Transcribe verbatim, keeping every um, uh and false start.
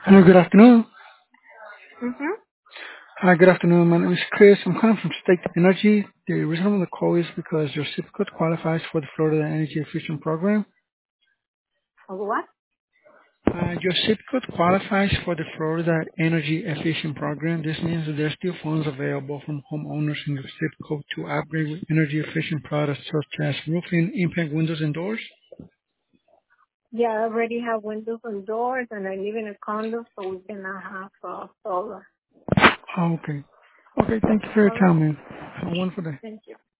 Hello, good afternoon. Mm-hmm. Hi, good afternoon. My name is Chris. I'm calling from State Energy. The reason for the call is because your zip code qualifies for the Florida Energy Efficient Program. Of what? Uh, your zip code qualifies for the Florida Energy Efficient Program. This means that there's still funds available from homeowners in your zip code to upgrade with energy efficient products such as roofing, impact windows, and doors. Yeah, I already have windows and doors, and I live in a condo, so we cannot have uh, solar. Oh, okay. Okay, thank you for your All right. time, man. Have a wonderful day. Thank you.